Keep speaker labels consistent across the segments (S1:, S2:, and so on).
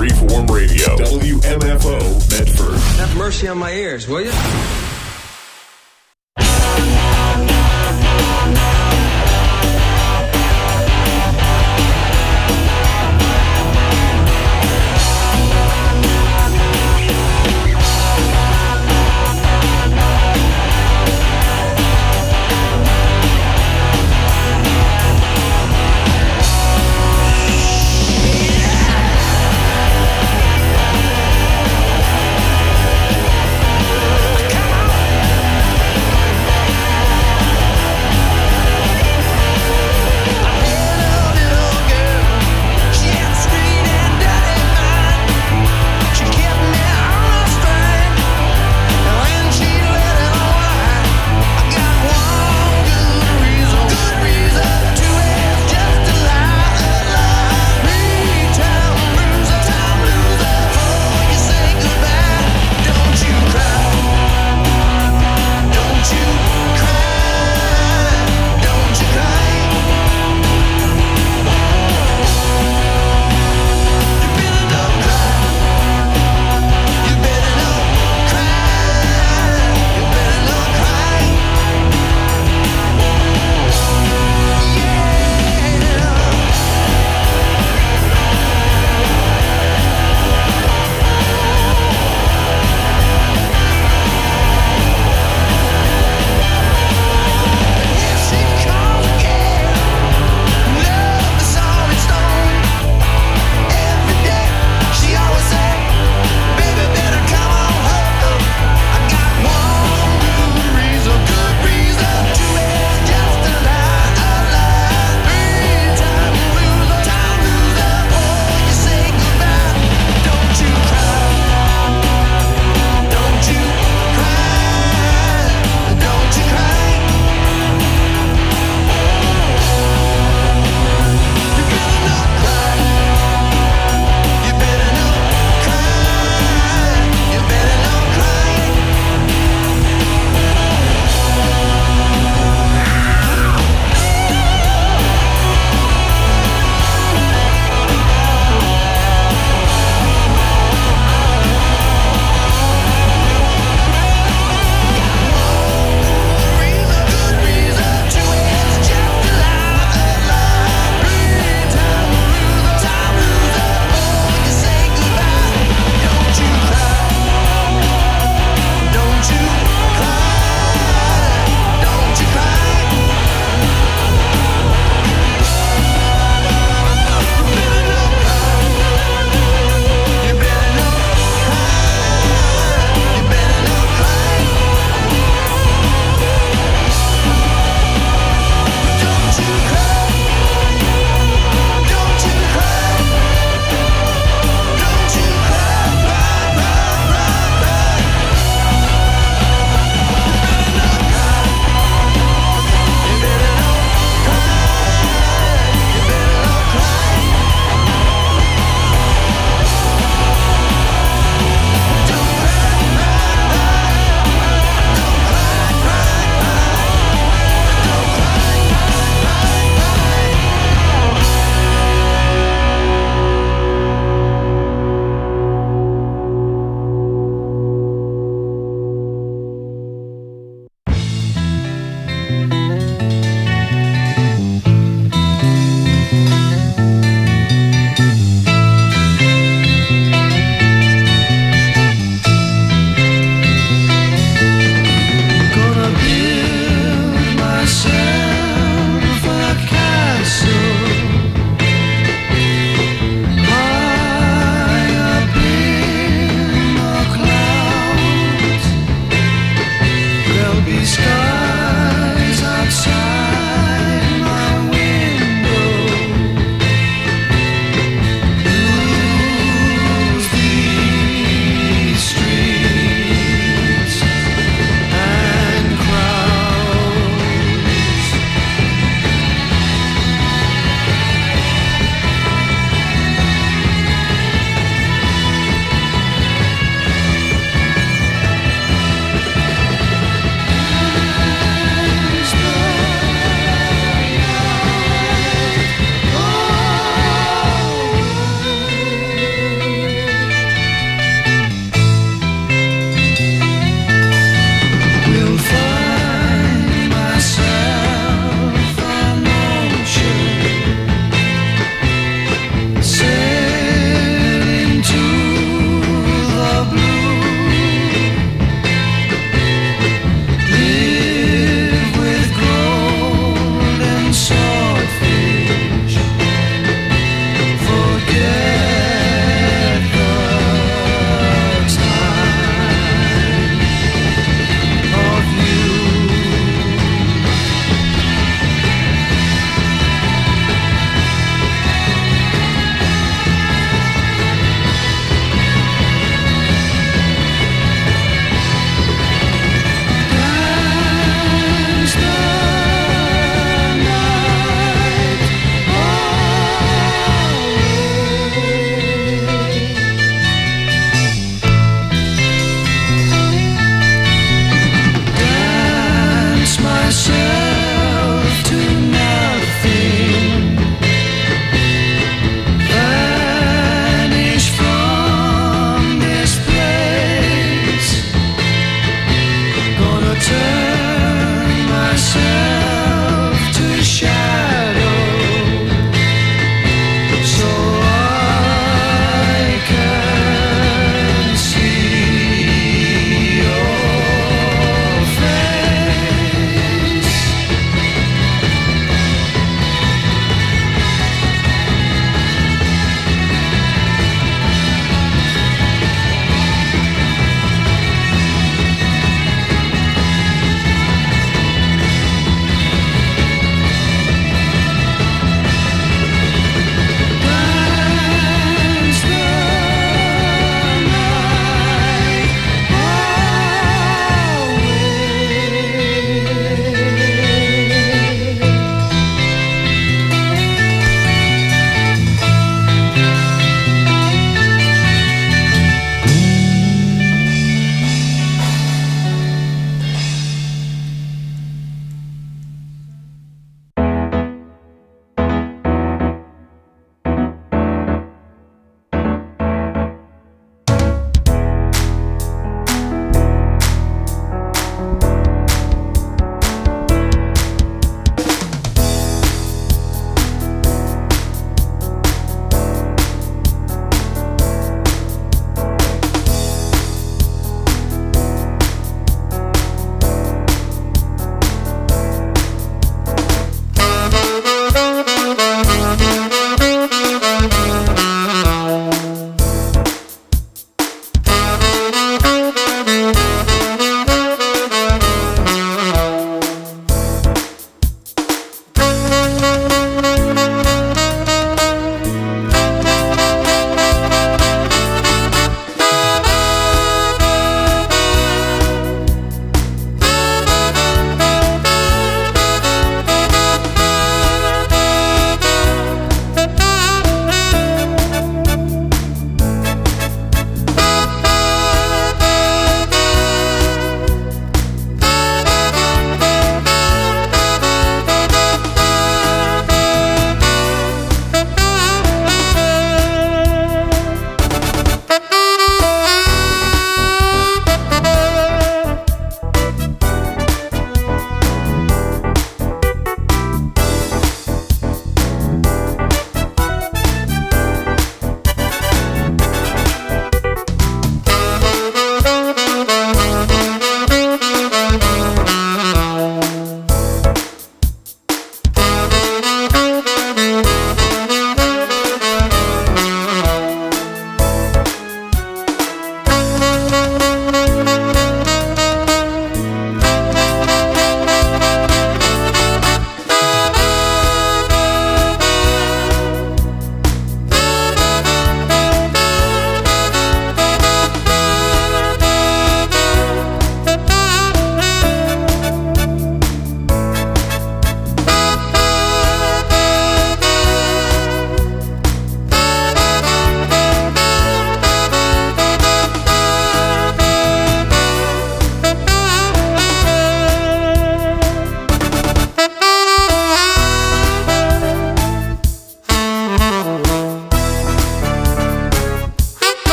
S1: Freeform Radio. WMFO Medford.
S2: Have mercy on my ears, will you?
S3: Come on!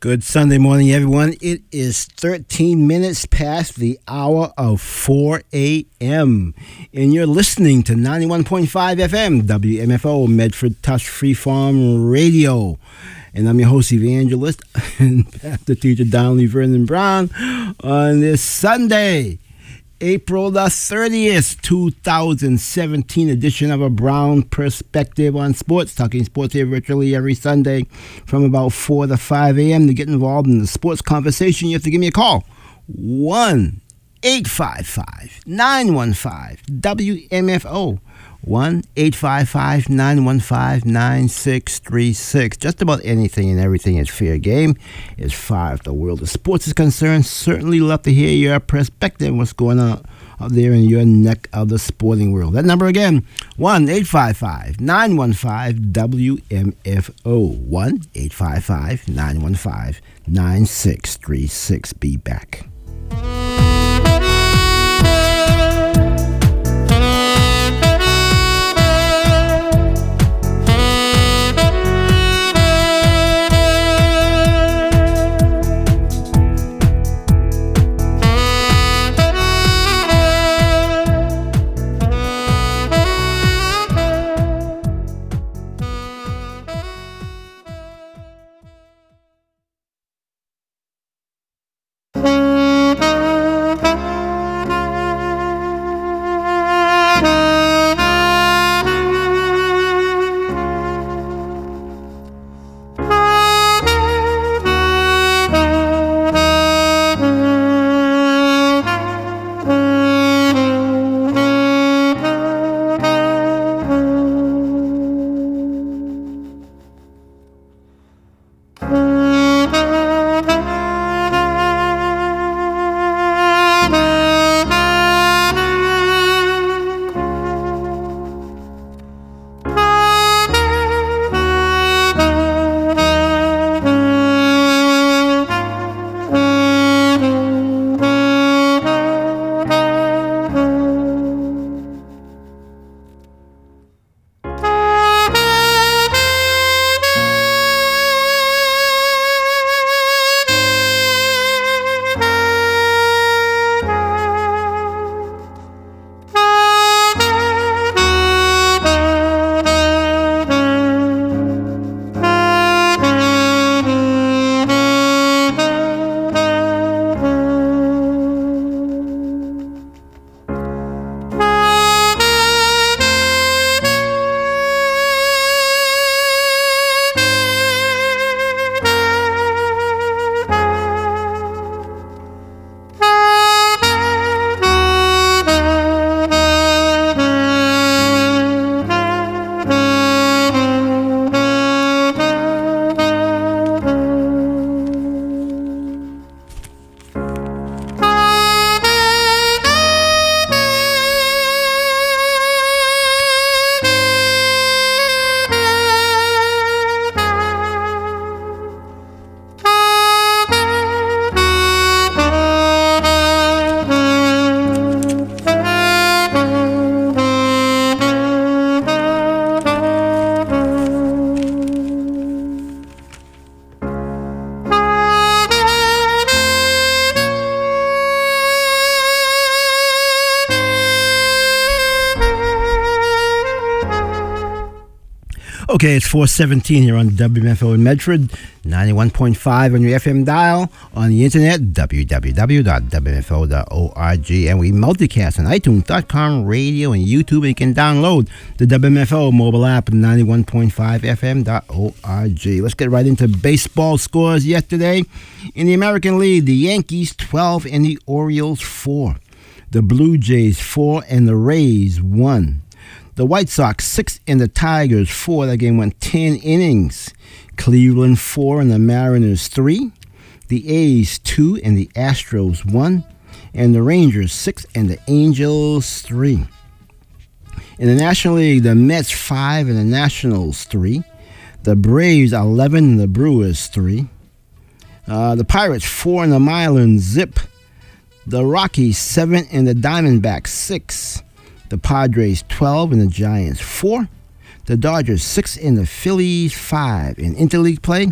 S3: Good Sunday morning, everyone. It is 13 minutes past the hour of 4 a.m. And you're listening to 91.5 FM, WMFO, Medford Touch Freeform Radio. And I'm your host, evangelist, and pastor teacher Donnelly Vernon Brown on this Sunday, April the 30th, 2017 edition of A Brown Perspective on Sports. Talking sports here virtually every Sunday from about 4 to 5 a.m. To get involved in the sports conversation, you have to give me a call. 1-855-915-WMFO. 1-855-915-9636. Just about anything and everything is fair game as far as the world of sports is concerned. Certainly love to hear your perspective, what's going on out there in your neck of the sporting world. That number again, 1-855-915-WMFO. 1-855-915-9636. Be back. Okay, it's 4:17 here on WMFO in Medford, 91.5 on your FM dial, on the internet, www.wmfo.org, and we multicast on iTunes.com, radio, and YouTube, and you can download the WMFO mobile app at 91.5fm.org. Let's get right into baseball scores yesterday. In the American League, the Yankees 12 and the Orioles 4. The Blue Jays 4 and the Rays 1. The White Sox 6 and the Tigers 4. That game went 10 innings. Cleveland 4 and the Mariners 3. The A's 2 and the Astros 1. And the Rangers 6 and the Angels 3. In the National League, the Mets 5 and the Nationals 3. The Braves 11 and the Brewers 3. The Pirates 4 and the Marlins zip. The Rockies 7 and the Diamondbacks 6. The Padres 12 and the Giants 4. The Dodgers 6 and the Phillies 5. In interleague play,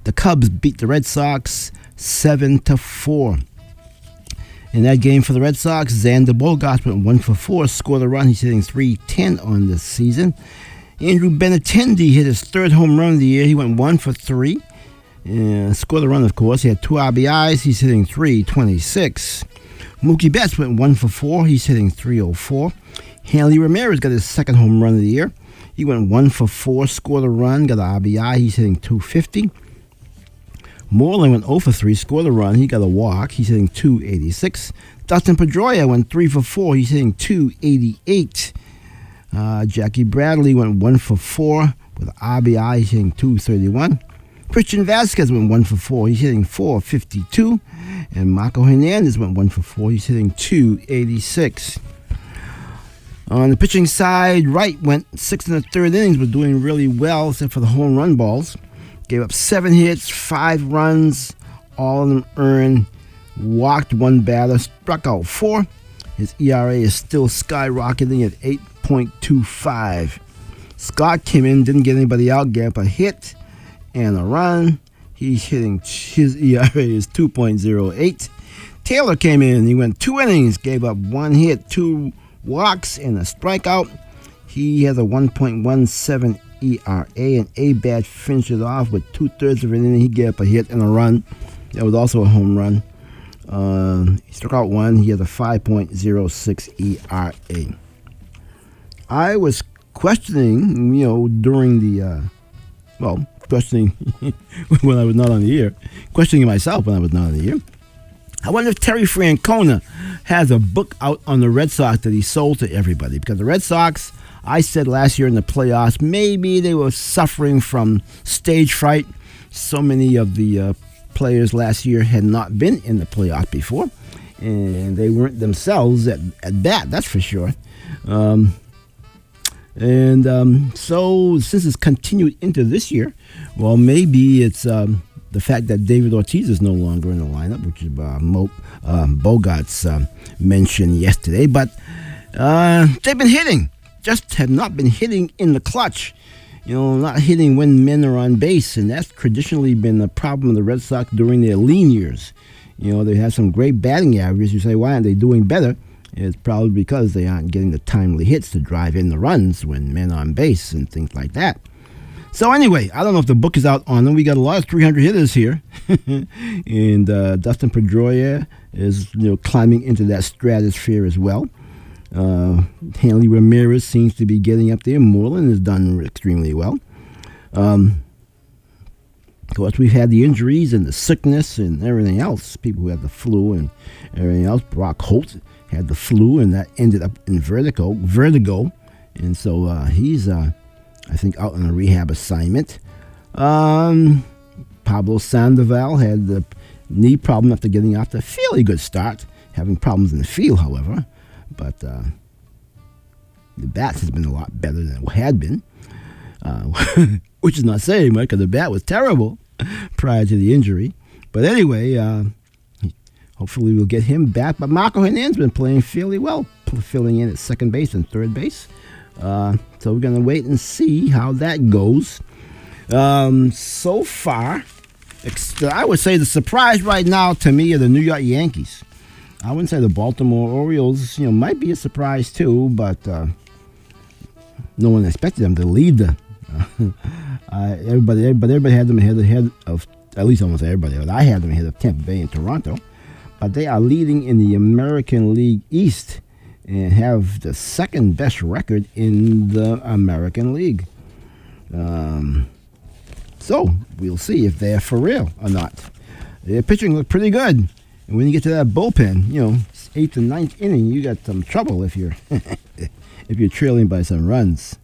S3: The Cubs beat the Red Sox 7-4. In that game for the Red Sox, Xander Bogaerts went 1 for 4, scored a run. He's hitting .310 on this season. Andrew Benintendi hit his third home run of the year. He went 1 for 3. Scored a run, of course. He had 2 RBIs. He's hitting .326. Mookie Betts went 1 for 4. He's hitting .304. Hanley Ramirez got his second home run of the year. He went 1 for 4, scored a run, got an RBI. He's hitting .250. Moreland went 0 for 3, scored a run. He got a walk. He's hitting .286. Dustin Pedroia went 3 for 4. He's hitting .288. Jackie Bradley went 1 for 4 with an RBI. He's hitting .231. Christian Vasquez went 1 for 4. He's hitting .452. And Marco Hernandez went 1 for 4. He's hitting .286. On the pitching side, Wright went 6 1/3 innings, but doing really well except for the home run balls. Gave up 7 hits, 5 runs, all of them earned. Walked 1 batter, struck out 4. His ERA is still skyrocketing at 8.25. Scott came in, didn't get anybody out, gave up a hit and a run. He's hitting, his ERA is 2.08. Taylor came in, he went 2 innings, gave up 1 hit, 2 walks, and a strikeout. He has a 1.17 ERA, and A-Bat finished it off with 2/3 of an inning. He gave up a hit and a run. That was also a home run. He struck out 1. He has a 5.06 ERA. I was questioning, during the, questioning when I was not on the air, questioning myself when I was not on the air. I wonder if Terry Francona has a book out on the Red Sox that he sold to everybody. Because the Red Sox, I said last year in the playoffs, maybe they were suffering from stage fright. So many of the players last year had not been in the playoffs before. And they weren't themselves at that, that's for sure. So since it's continued into this year, well, maybe it's the fact that David Ortiz is no longer in the lineup, which is Bogaerts mentioned yesterday. But they've been hitting, just have not been hitting in the clutch. Not hitting when men are on base, and that's traditionally been a problem of the Red Sox during their lean years. They have some great batting averages. You say, why aren't they doing better? It's probably because they aren't getting the timely hits to drive in the runs when men are on base and things like that. So anyway, I don't know if the book is out on them. We got a lot of 300 hitters here. And Dustin Pedroia is climbing into that stratosphere as well. Hanley Ramirez seems to be getting up there. Moreland has done extremely well. Of course, we've had the injuries and the sickness and everything else. People who had the flu and everything else. Brock Holt had the flu, and that ended up in vertigo. And so he's, I think, out on a rehab assignment. Pablo Sandoval had the knee problem after getting off to a fairly good start. Having problems in the field, however. But the bat has been a lot better than it had been. Which is not saying much, because the bat was terrible prior to the injury. But anyway, hopefully we'll get him back. But Marco Hernandez has been playing fairly well, filling in at second base and third base. So we're going to wait and see how that goes. So far, I would say the surprise right now to me are the New York Yankees. I wouldn't say the Baltimore Orioles, might be a surprise too, but no one expected them to lead the. Everybody had them ahead of, at least almost everybody. But I had them ahead of Tampa Bay and Toronto. But they are leading in the American League East and have the second best record in the American League. So we'll see if they're for real or not. Their pitching looked pretty good. And when you get to that bullpen, 8th and 9th inning, you got some trouble if you're if you're trailing by some runs.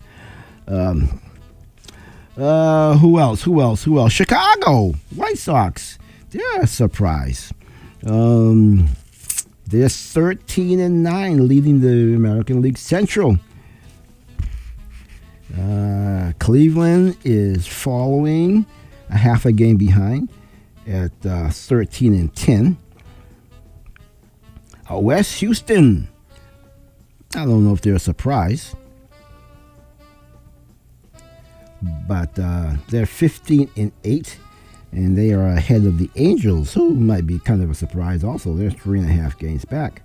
S3: Who else? Chicago White Sox. They're a surprise. They're 13-9, leading the American League Central. Cleveland is following a half a game behind at 13-10. West Houston, I don't know if they're a surprise, but they're 15-8. and they are ahead of the Angels, who might be kind of a surprise also. They're 3.5 games back.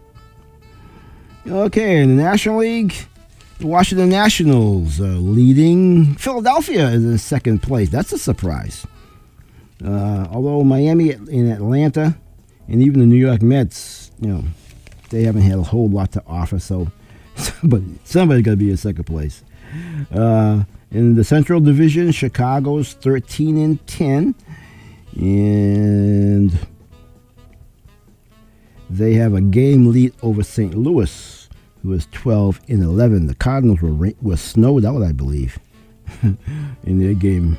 S3: Okay, in the National League, the Washington Nationals leading. Philadelphia is in second place. That's a surprise. Although Miami and Atlanta and even the New York Mets, they haven't had a whole lot to offer. So, but somebody's got to be in second place. In the Central Division, Chicago's 13-10, and they have a game lead over St. Louis, who is 12-11. The Cardinals were snowed out, I believe, in their game.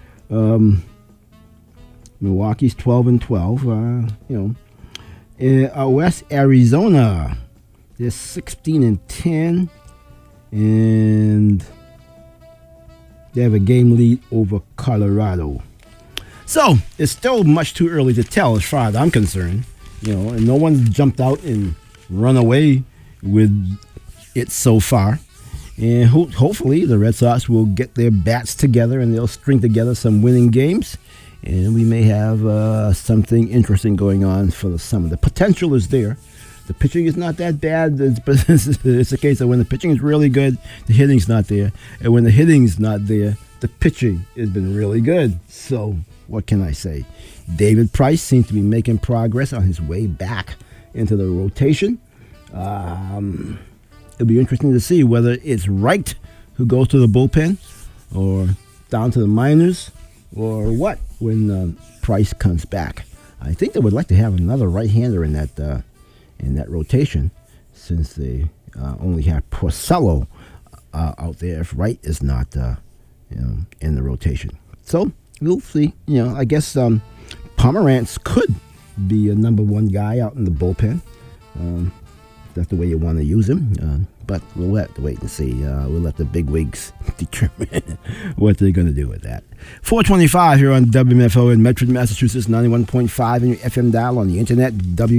S3: Milwaukee's 12-12. West Arizona, they're 16-10, and they have a game lead over Colorado. So it's still much too early to tell, as far as I'm concerned. And no one's jumped out and run away with it so far. And hopefully the Red Sox will get their bats together and they'll string together some winning games. And we may have something interesting going on for the summer. The potential is there. The pitching is not that bad. It's a case of when the pitching is really good, the hitting's not there. And when the hitting's not there, the pitching has been really good. So what can I say? David Price seems to be making progress on his way back into the rotation. It'll be interesting to see whether it's Wright who goes to the bullpen or down to the minors or what when Price comes back. I think they would like to have another right-hander in that rotation, since they only have Porcello out there if Wright is not in the rotation. So we'll see. I guess Pomerantz could be a number one guy out in the bullpen. That's the way you want to use him. But we'll have to wait and see. We'll let the big wigs determine what they're going to do with that. 425 here on WMFO in Medford, Massachusetts, 91.5 in your FM dial, on the internet,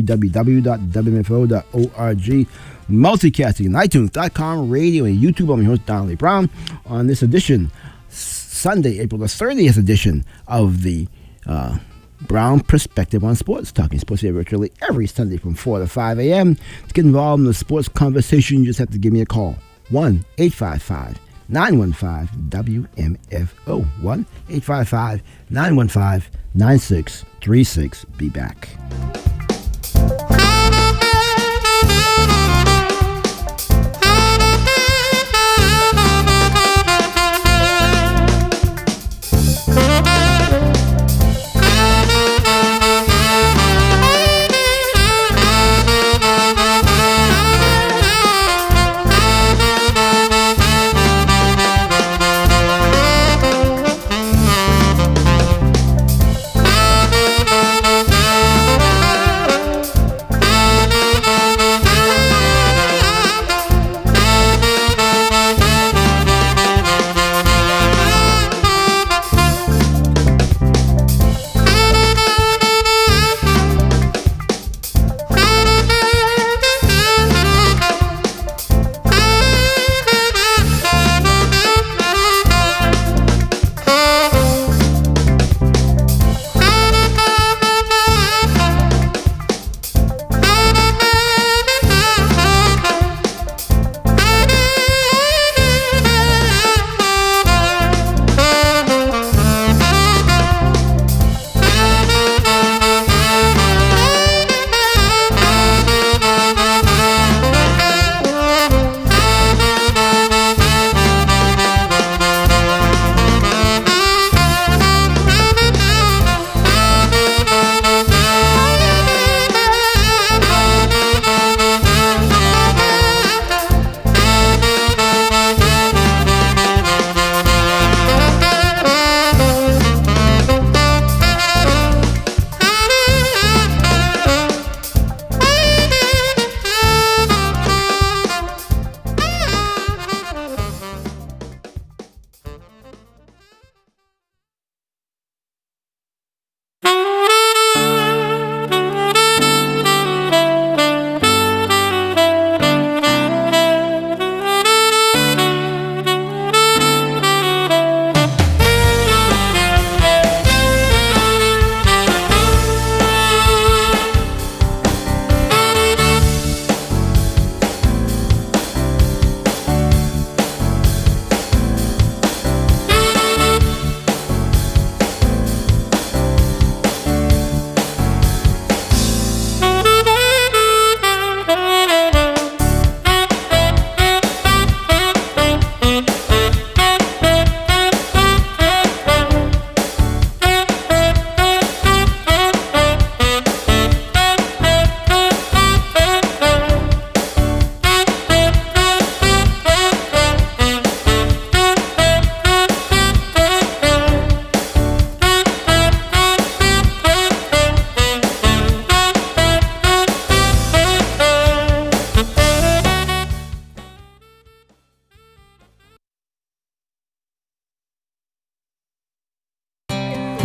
S3: www.wmfo.org, multicasting, iTunes.com, radio, and YouTube. I'm your host, Donnelly Brown, on this edition, Sunday, April the 30th edition of the Brown Perspective on Sports, talking sports here virtually every Sunday from 4 to 5 a.m. To get involved in the sports conversation, you just have to give me a call. 1-855-915-WMFO. 1-855-915-9636. Be back.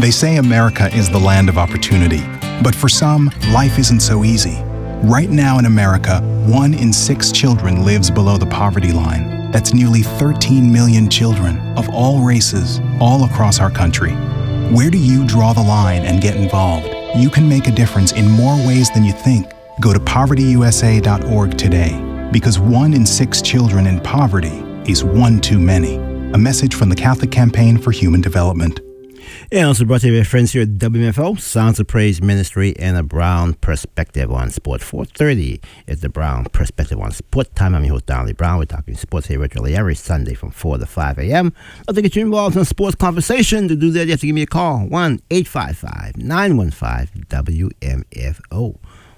S4: They say America is the land of opportunity, but for some, life isn't so easy. Right now in America, 1 in 6 children lives below the poverty line. That's nearly 13 million children of all races, all across our country. Where do you draw the line and get involved? You can make a difference in more ways than you think. Go to povertyusa.org today, because 1 in 6 children in poverty is one too many. A message from the Catholic Campaign for Human Development.
S3: And also brought to you by friends here at WMFO, Sounds of Praise Ministry, and a Brown Perspective on Sport. 4:30 is the Brown Perspective on Sport time. I'm your host, Donnie Brown. We're talking sports here virtually every Sunday from 4 to 5 a.m. I'd like to get you involved in a sports conversation. To do that, you have to give me a call, 1-855-915-WMFO.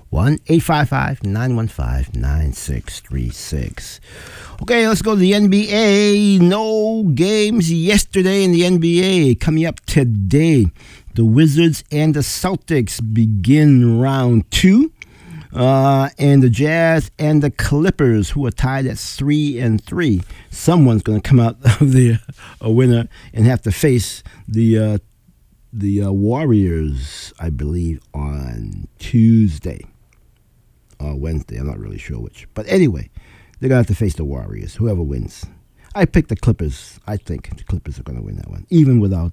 S3: 1-855-915-9636. Okay, let's go to the NBA. No games yesterday in the NBA. Coming up today, the Wizards and the Celtics begin round 2. And the Jazz and the Clippers, who are tied at 3-3. Someone's going to come out of a winner and have to face the Warriors, I believe, on Tuesday. Or Wednesday, I'm not really sure which. But anyway, they're going to have to face the Warriors, whoever wins. I picked the Clippers. I think the Clippers are going to win that one, even without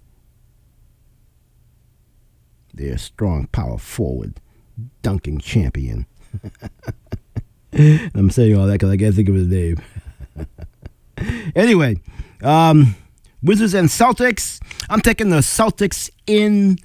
S3: their strong power forward, dunking champion. I'm saying all that because I can't think of his name. Anyway, Wizards and Celtics. I'm taking the Celtics in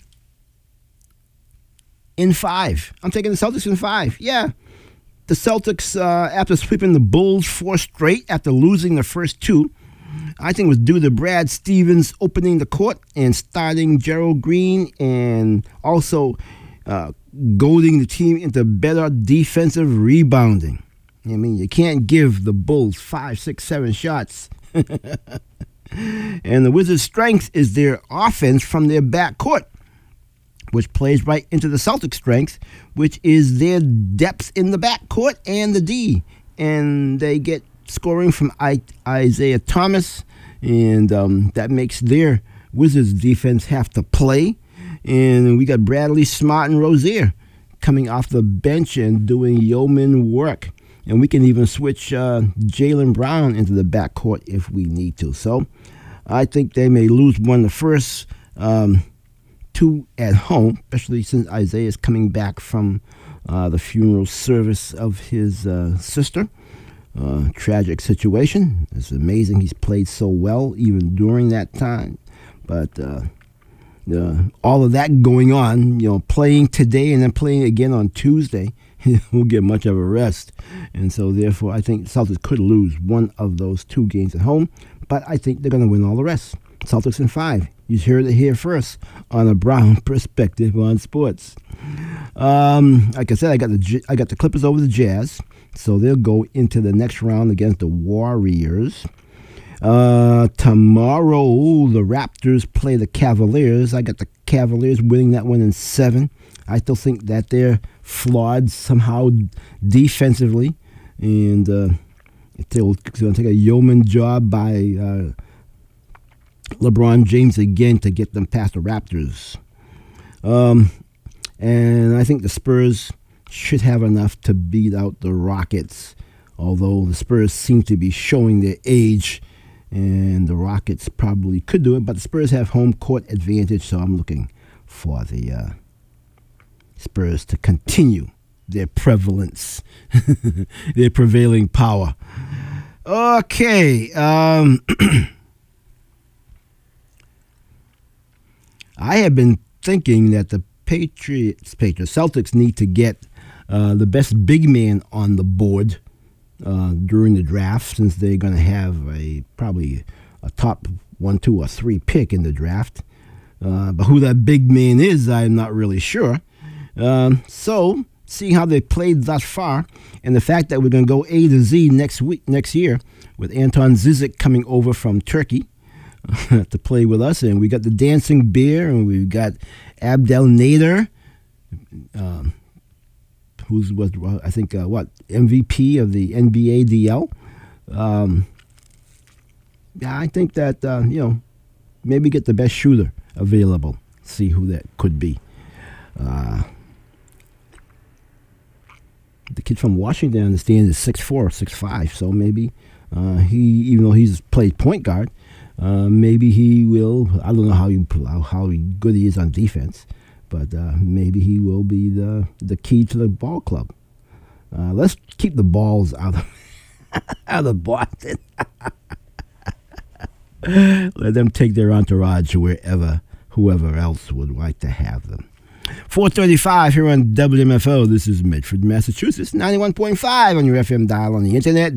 S3: 5. I'm taking the Celtics in 5. Yeah. The Celtics, after sweeping the Bulls 4 straight after losing the first 2, I think it was due to Brad Stevens opening the court and starting Gerald Green and also goading the team into better defensive rebounding. I mean, you can't give the Bulls 5, 6, 7 shots. And the Wizards' strength is their offense from their backcourt, which plays right into the Celtics' strength, which is their depth in the backcourt and the D. And they get scoring from Isaiah Thomas, and that makes their Wizards' defense have to play. And we got Bradley, Smart, and Rozier coming off the bench and doing yeoman work. And we can even switch Jaylen Brown into the backcourt if we need to. So I think they may lose one of the first 2 at home, especially since Isaiah is coming back from the funeral service of his sister. Tragic situation. It's amazing he's played so well even during that time. But all of that going on, playing today and then playing again on Tuesday, won't get much of a rest. And so, therefore, I think Celtics could lose one of those 2 games at home. But I think they're going to win all the rest. Celtics in 5. You heard it here first on a Brown Perspective on Sports. Like I said, I got the Clippers over the Jazz, so they'll go into the next round against the Warriors. Tomorrow, the Raptors play the Cavaliers. I got the Cavaliers winning that one in 7. I still think that they're flawed somehow defensively, and it's going to take a yeoman job by LeBron James again to get them past the Raptors. And I think the Spurs should have enough to beat out the Rockets, although the Spurs seem to be showing their age, and the Rockets probably could do it, but the Spurs have home court advantage, so I'm looking for the Spurs to continue their prevalence, their prevailing power. Okay. I have been thinking that the Celtics need to get the best big man on the board during the draft, since they're going to have probably a top 1, 2, or 3 pick in the draft. But who that big man is, I'm not really sure. So, seeing how they played thus far, and the fact that we're going to go A to Z next year, with Anton Zizic coming over from Turkey to play with us, and we got the Dancing Bear, and we've got Abdel Nader, who's was I think MVP of the NBA DL. Yeah, I think that maybe get the best shooter available. see who that could be. The kid from Washington, I understand, is 6'4", 6'5", so maybe he, even though he's played point guard, maybe he will. I don't know how good he is on defense, but maybe he will be the key to the ball club. Let's keep the balls out of Boston. Let them take their entourage wherever, whoever else would like to have them. 4:35 here on WMFO. This is Medford, Massachusetts, 91.5 on your FM dial, on the internet,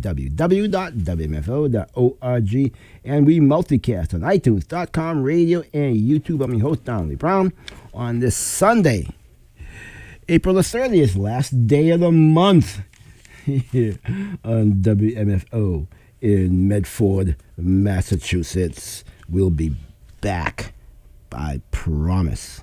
S3: www.wmfo.org, and we multicast on iTunes.com, radio, and YouTube. I'm your host, Donald Lee Brown, on this Sunday, April the 30th, last day of the month, here on WMFO in Medford, Massachusetts. We'll be back, I promise.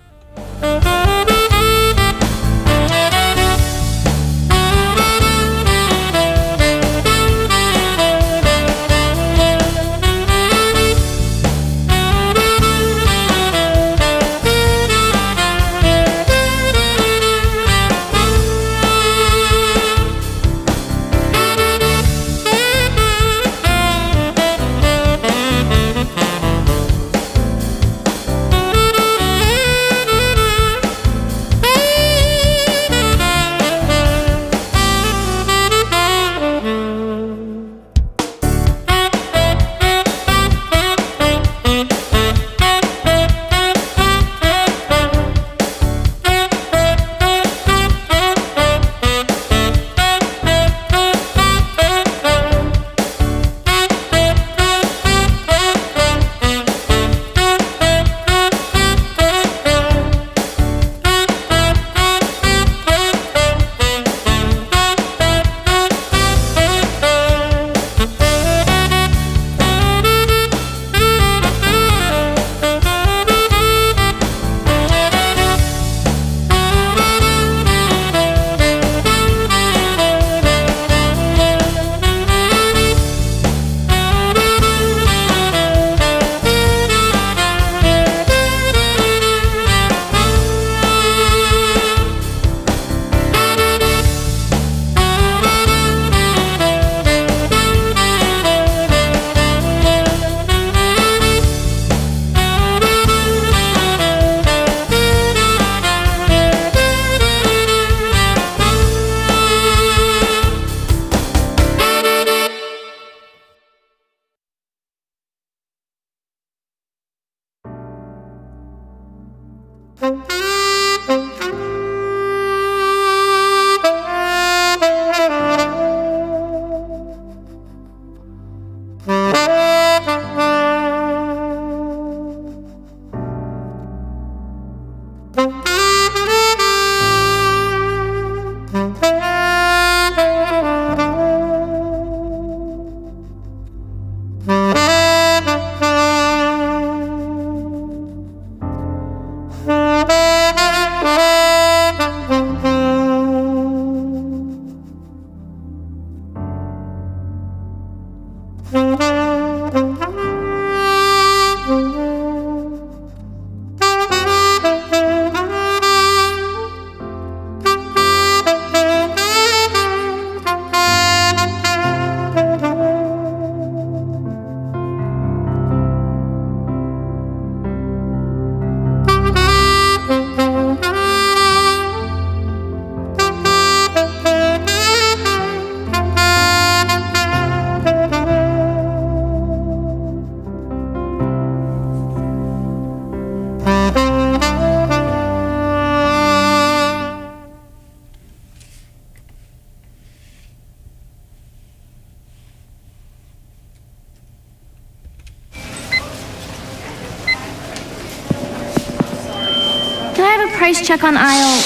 S5: Price check on aisle...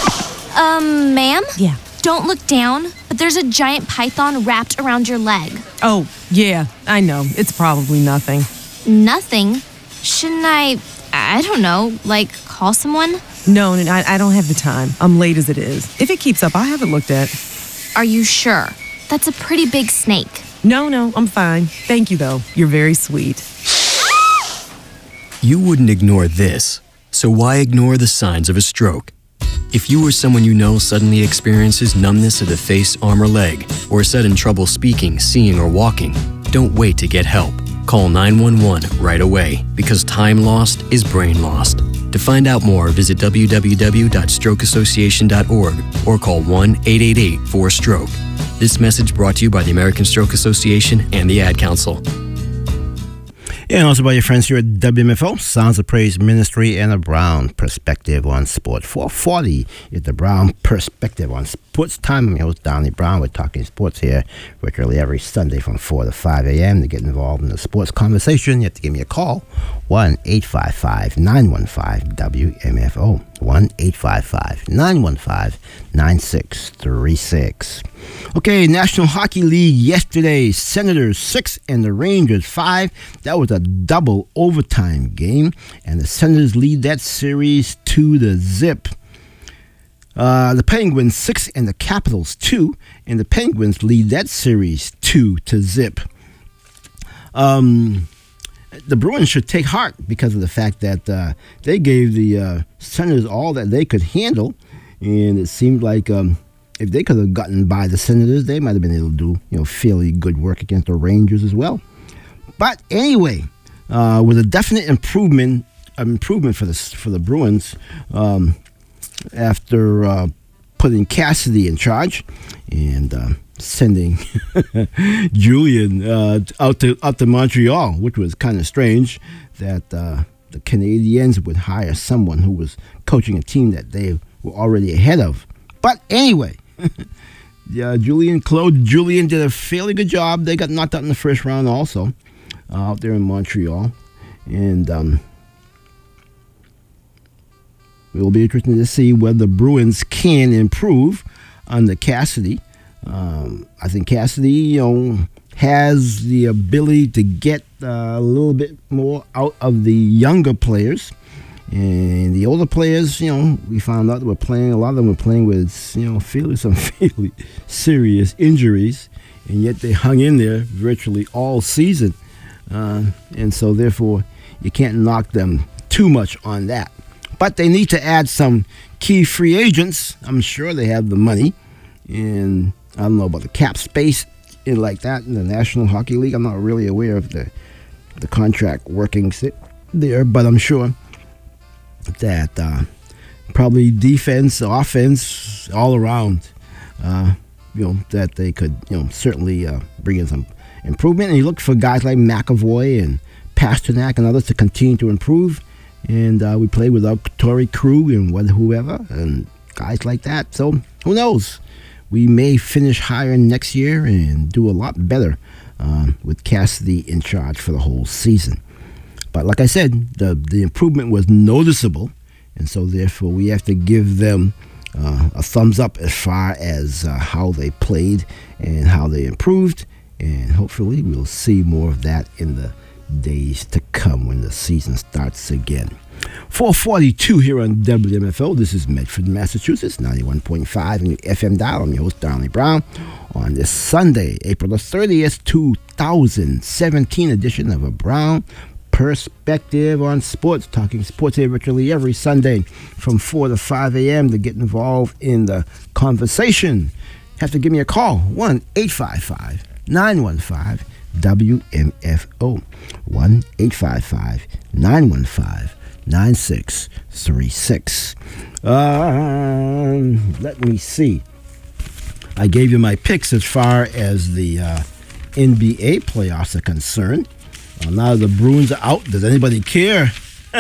S5: ma'am?
S6: Yeah.
S5: Don't look down, but there's a giant python wrapped around your leg.
S6: Oh, yeah, I know. It's probably nothing.
S5: Nothing? Shouldn't I don't know, like, call someone?
S6: No, I don't have the time. I'm late as it is. If it keeps up, I'll have it looked at.
S5: Are you sure? That's a pretty big snake.
S6: No, I'm fine. Thank you, though. You're very sweet.
S7: You wouldn't ignore this, so why ignore the signs of a stroke? If you or someone you know suddenly experiences numbness of the face, arm, or leg, or sudden trouble speaking, seeing, or walking, don't wait to get help. Call 911 right away, because time lost is brain lost. To find out more, visit www.strokeassociation.org or call 1-888-4STROKE. This message brought to you by the American Stroke Association and the Ad Council.
S3: Yeah, and also by your friends here at WMFO, Sounds of Praise Ministry, and a Brown Perspective on Sport. 440 is the Brown Perspective on Sports time. I'm your host, Donnie Brown. We're talking sports here virtually every Sunday from 4 to 5 a.m. To get involved in the sports conversation, you have to give me a call, 1-855-915-WMFO, 1-855-915-9636. Okay, National Hockey League yesterday, Senators 6 and the Rangers 5. That was a double overtime game, and the Senators lead that series 2-0. The Penguins 6 and the Capitals 2, and the Penguins lead that series 2-0. The Bruins should take heart because of the fact that they gave the Senators all that they could handle, and it seemed like if they could have gotten by the Senators, they might have been able to do fairly good work against the Rangers as well. But anyway, with a definite improvement for the Bruins after putting Cassidy in charge and sending Julian out to Montreal, which was kind of strange that the Canadiens would hire someone who was coaching a team that they were already ahead of. But anyway, yeah, Claude Julien did a fairly good job. They got knocked out in the first round also out there in Montreal. And it will be interesting to see whether the Bruins can improve under Cassidy. I think Cassidy, has the ability to get a little bit more out of the younger players. And the older players, we found out that a lot of them were playing with, some fairly serious injuries. And yet they hung in there virtually all season. And so therefore, you can't knock them too much on that. But they need to add some key free agents. I'm sure they have the money. And I don't know about the cap space like that in the National Hockey League. I'm not really aware of the contract workings there, but I'm sure that probably defense, offense, all around, that they could, certainly bring in some improvement. And you look for guys like McAvoy and Pasternak and others to continue to improve. And we play without Torrey Krug and whoever and guys like that. So who knows? We may finish higher next year and do a lot better with Cassidy in charge for the whole season. But like I said, the improvement was noticeable, and so therefore we have to give them a thumbs up as far as how they played and how they improved, and hopefully we'll see more of that in the days to come when the season starts again. 442 here on WMFO. This is Medford, Massachusetts, 91.5 in your FM dial. I'm your host, Donnie Brown, on this Sunday, April the 30th, 2017 edition of a Brown Perspective on Sports. Talking sports here virtually every Sunday from 4 to 5 a.m. to get involved in the conversation. Have to give me a call, 1-855-915-WMFO, 1-855-915-9636. Let me see. I gave you my picks as far as the NBA playoffs are concerned. Now the Bruins are out. Does anybody care?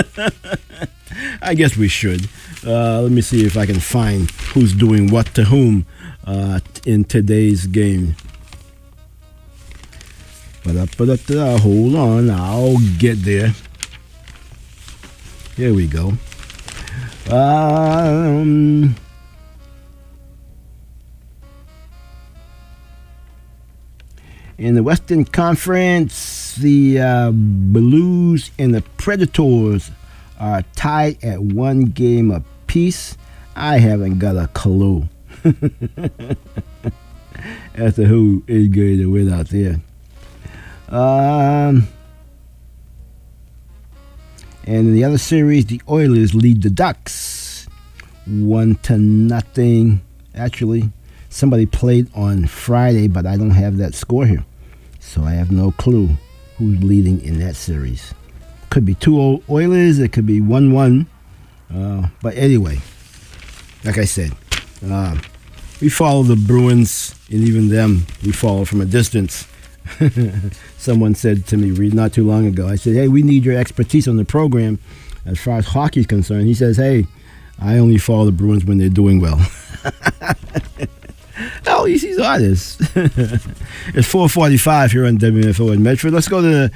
S3: I guess we should. Let me see if I can find who's doing what to whom in today's game. Hold on, I'll get there. Here we go. In the Western Conference, the Blues and the Predators are tied at 1 game apiece. I haven't got a clue as to who is going to win out there. And in the other series, the Oilers lead the Ducks 1-0. Actually, somebody played on Friday, but I don't have that score here. So I have no clue who's leading in that series. Could be 2 Oilers, it could be 1-1. But anyway, like I said, we follow the Bruins, and even them, we follow from a distance. Someone said to me not too long ago, I said, hey, we need your expertise on the program as far as hockey is concerned. He says, hey, I only follow the Bruins when they're doing well. Oh, he's honest. It's 4:45 here on WMFO in Medford. Let's go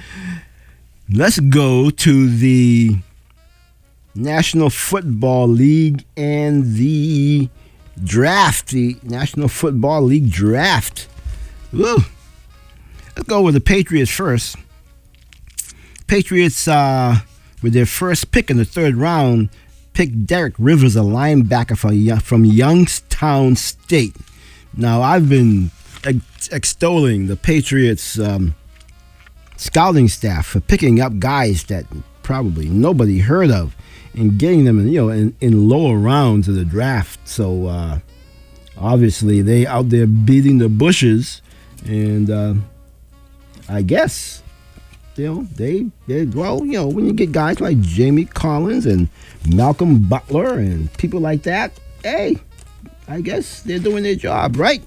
S3: to the National Football League and the draft, the National Football League draft. Woo. Let's go with the Patriots first. Patriots, with their first pick in the 3rd round, picked Derek Rivers, a linebacker from Youngstown State. Now, I've been extolling the Patriots scouting staff for picking up guys that probably nobody heard of and getting them in lower rounds of the draft. So, obviously, they out there beating the bushes, and I guess, when you get guys like Jamie Collins and Malcolm Butler and people like that, hey, I guess they're doing their job, right?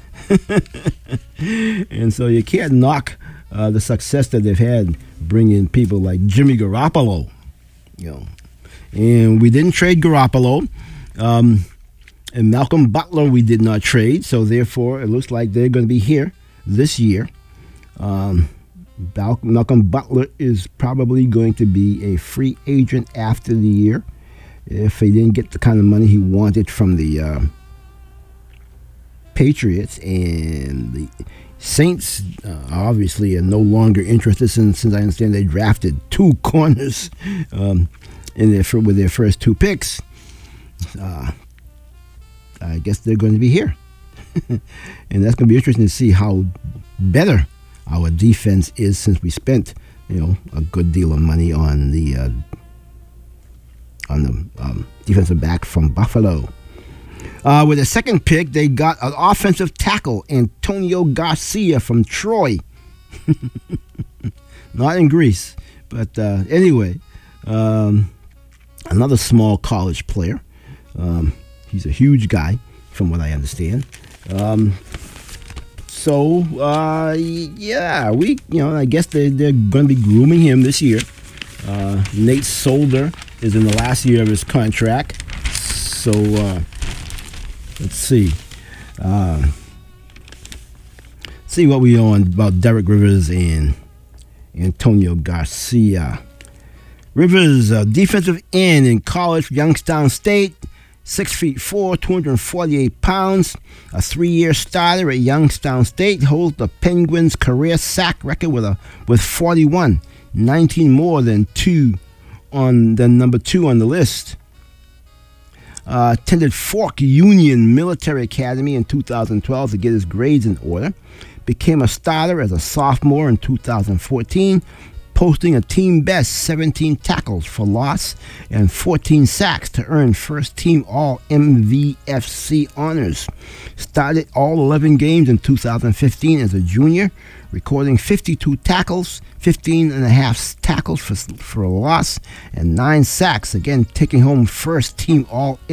S3: And so you can't knock the success that they've had bringing people like Jimmy Garoppolo, And we didn't trade Garoppolo. And Malcolm Butler we did not trade, so therefore it looks like they're going to be here this year. Malcolm Butler is probably going to be a free agent after the year if he didn't get the kind of money he wanted from the Patriots. And the Saints obviously are no longer interested since I understand they drafted 2 corners with their first 2 picks. I guess they're going to be here. And that's going to be interesting to see how better our defense is since we spent, a good deal of money on the defensive back from Buffalo. With the second pick, they got an offensive tackle, Antonio Garcia from Troy. Not in Greece, but anyway, another small college player. He's a huge guy, from what I understand. I guess they're going to be grooming him this year. Nate Solder is in the last year of his contract. So, let's see. See what we know about Derek Rivers and Antonio Garcia. Rivers, defensive end in college for Youngstown State. 6'4", 248 pounds, a 3-year starter at Youngstown State, holds the Penguins' career sack record with 41, 19 more than number 2 on the list. Attended Fork Union Military Academy in 2012 to get his grades in order. Became a starter as a sophomore in 2014. Posting a team best 17 tackles for loss and 14 sacks to earn first-team All-MVFC honors. Started all 11 games in 2015 as a junior, recording 52 tackles, 15.5 tackles for a loss, and 9 sacks, again taking home first-team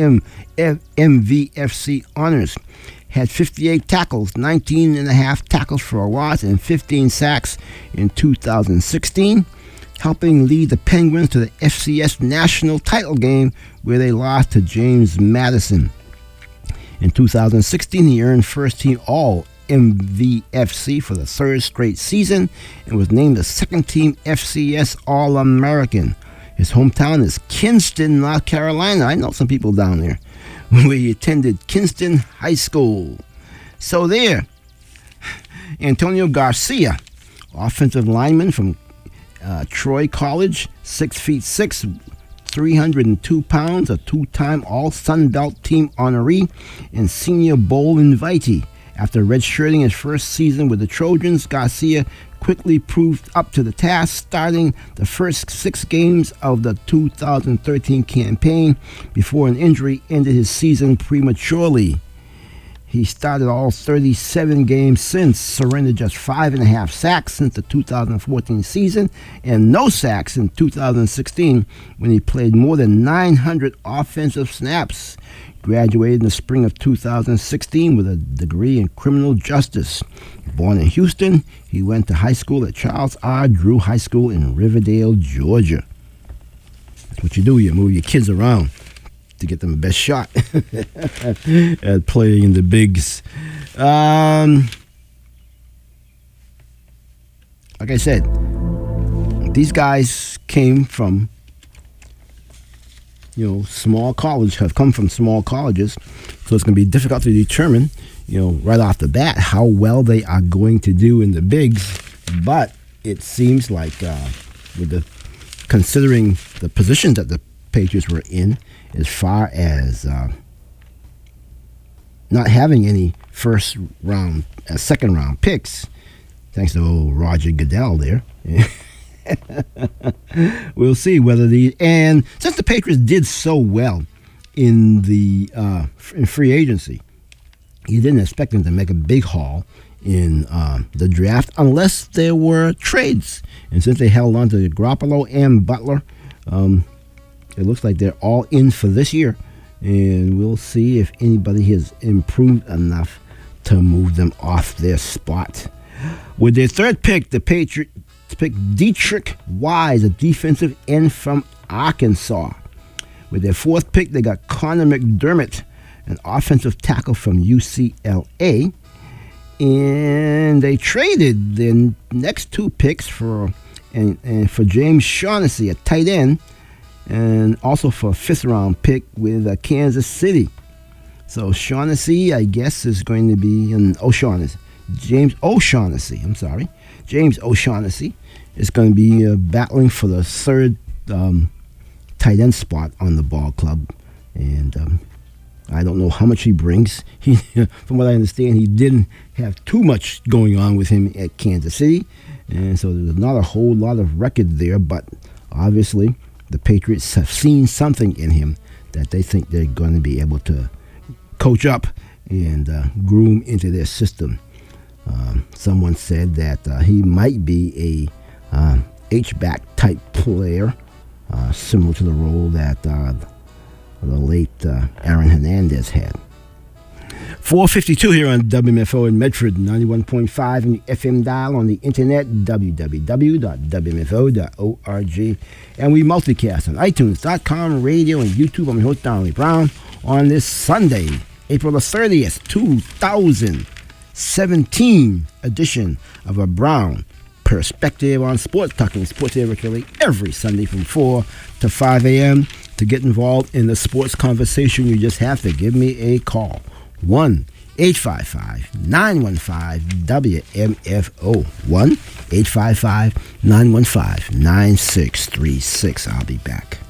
S3: All-MVFC honors. Had 58 tackles, 19.5 tackles for a loss, and 15 sacks in 2016, helping lead the Penguins to the FCS national title game where they lost to James Madison. In 2016, he earned first-team All-MVFC for the 3rd straight season and was named the second-team FCS All-American. His hometown is Kinston, North Carolina. I know some people down there. Where he attended Kinston High School. So there, Antonio Garcia, offensive lineman from Troy College, 6'6", 302 pounds, a 2-time All-Sun Belt team honoree, and Senior Bowl invitee. After redshirting his first season with the Trojans, Garcia quickly proved up to the task, starting the first 6 games of the 2013 campaign before an injury ended his season prematurely. He started all 37 games since, surrendered just 5.5 sacks since the 2014 season, and no sacks in 2016 when he played more than 900 offensive snaps. Graduated in the spring of 2016 with a degree in criminal justice. Born in Houston, he went to high school at Charles R. Drew High School in Riverdale, Georgia. That's what you do, you move your kids around to get them the best shot at playing in the bigs. Like I said, these guys came from, small college, have come from small colleges, so it's going to be difficult to determine, right off the bat how well they are going to do in the bigs. But it seems like, considering the positions that the Patriots were in, as far as not having any second round picks, thanks to old Roger Goodell there. We'll see whether and since the Patriots did so well in free agency, you didn't expect them to make a big haul in the draft unless there were trades. And since they held on to Garoppolo and Butler, it looks like they're all in for this year, and we'll see if anybody has improved enough to move them off their spot. With their third pick, the Patriots pick Dietrich Wise, a defensive end from Arkansas. With their fourth pick, they got Connor McDermott, an offensive tackle from UCLA. And they traded their next 2 picks for James Shaughnessy, a tight end, and also for a 5th-round pick with Kansas City. So Shaughnessy, I guess, is going to be James O'Shaughnessy is going to be battling for the 3rd tight end spot on the ball club. And I don't know how much he brings. From what I understand, he didn't have too much going on with him at Kansas City. And so there's not a whole lot of record there, but obviously the Patriots have seen something in him that they think they're going to be able to coach up and groom into their system. Someone said that he might be a H-back type player, similar to the role that the late Aaron Hernandez had. 4:52 here on WMFO in Medford, 91.5 in the FM dial, on the internet, www.wmfo.org. And we multicast on iTunes.com, radio, and YouTube. I'm your host, Donald Brown, on this Sunday, April the 30th, 2017 edition of a Brown Perspective on Sports, talking sports here virtually every Sunday from 4 to 5 a.m. To get involved in the sports conversation, you just have to give me a call. 1-855-915-WMFO. 1-855-915-9636. I'll be back.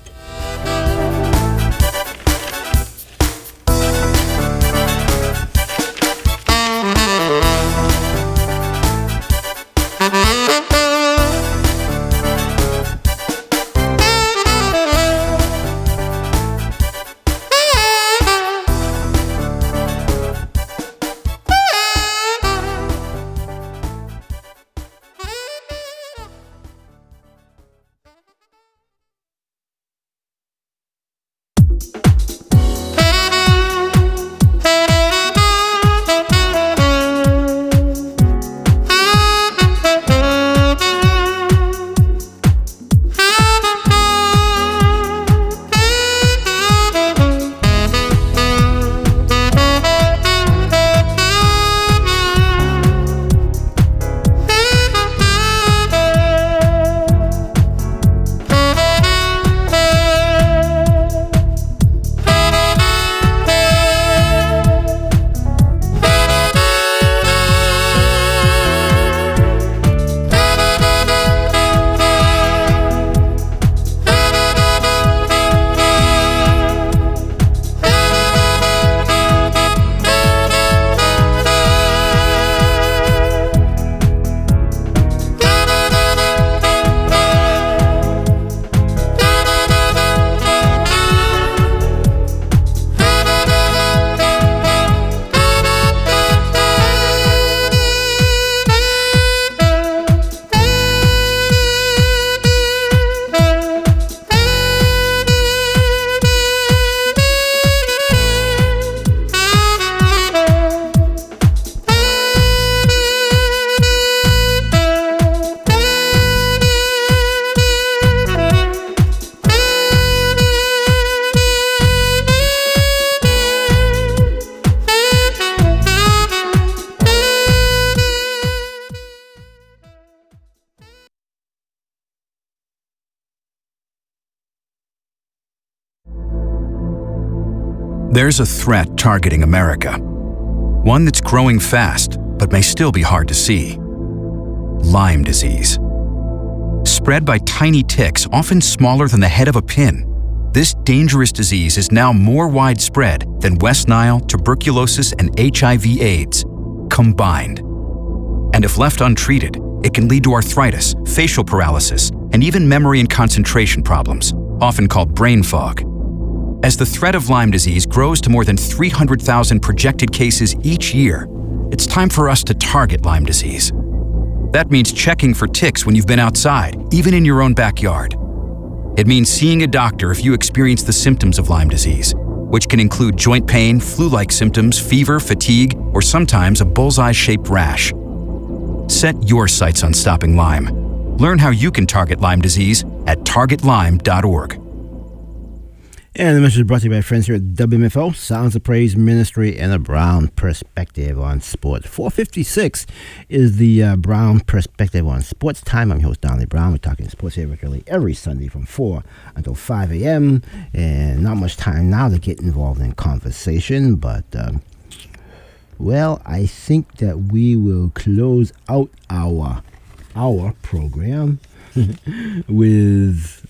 S8: There's a threat targeting America. One that's growing fast, but may still be hard to see. Lyme disease. Spread by tiny ticks, often smaller than the head of a pin, this dangerous disease is now more widespread than West Nile, tuberculosis, and HIV/AIDS combined. And if left untreated, it can lead to arthritis, facial paralysis, and even memory and concentration problems, often called brain fog. As the threat of Lyme disease grows to more than 300,000 projected cases each year, it's time for us to target Lyme disease. That means checking for ticks when you've been outside, even in your own backyard. It means seeing a doctor if you experience the symptoms of Lyme disease, which can include joint pain, flu-like symptoms, fever, fatigue, or sometimes a bullseye-shaped rash. Set your sights on stopping Lyme. Learn how you can target Lyme disease at targetlyme.org.
S3: And the message is brought to you by friends here at WMFO, Sounds of Praise Ministry, and a Brown Perspective on Sports. 4:56 is the Brown Perspective on Sports time. I'm your host, Donnie Brown. We're talking sports here virtually every Sunday from 4 until 5 a.m. And not much time now to get involved in conversation, but, well, I think that we will close out our program with...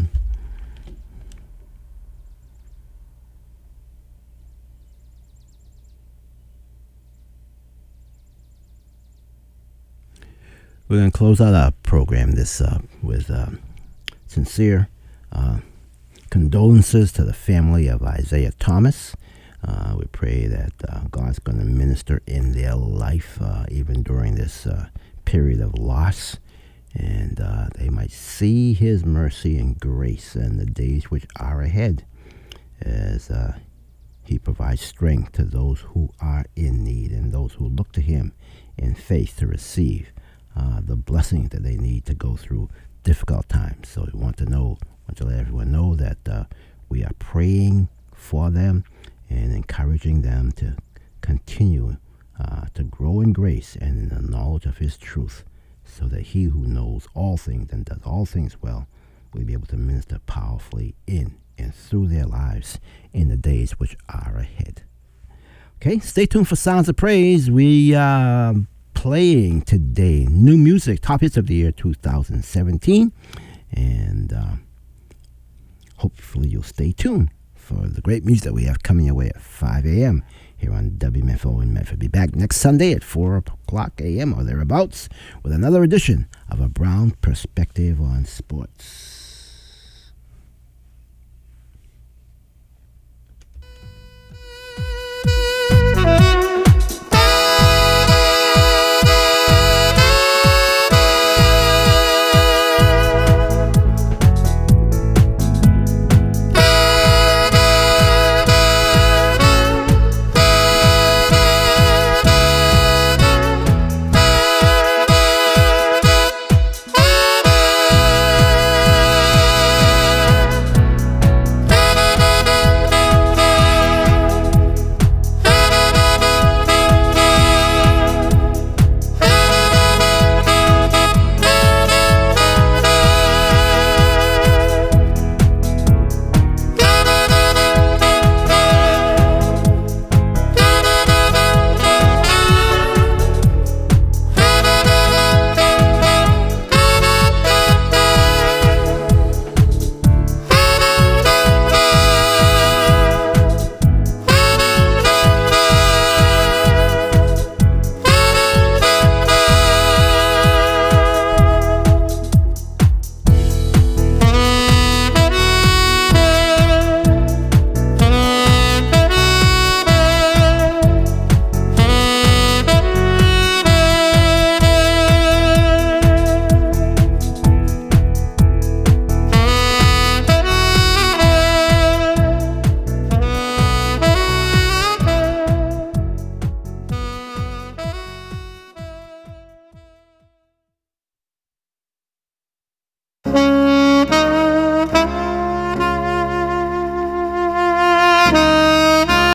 S3: We're going to close out our program with sincere condolences to the family of Isaiah Thomas. We pray that God's going to minister in their life even during this period of loss, and they might see His mercy and grace in the days which are ahead as He provides strength to those who are in need and those who look to Him in faith to receive the blessings that they need to go through difficult times. So we want to let everyone know that we are praying for them and encouraging them to continue to grow in grace and in the knowledge of His truth, so that He who knows all things and does all things well will be able to minister powerfully in and through their lives in the days which are ahead. Okay, stay tuned for Sounds of Praise. We playing today new music, top hits of the year 2017, and hopefully you'll stay tuned for the great music that we have coming your way at 5 a.m. here on WMFO in Medford. Be back next Sunday at 4 o'clock a.m. or thereabouts with another edition of A Brown Perspective on Sports.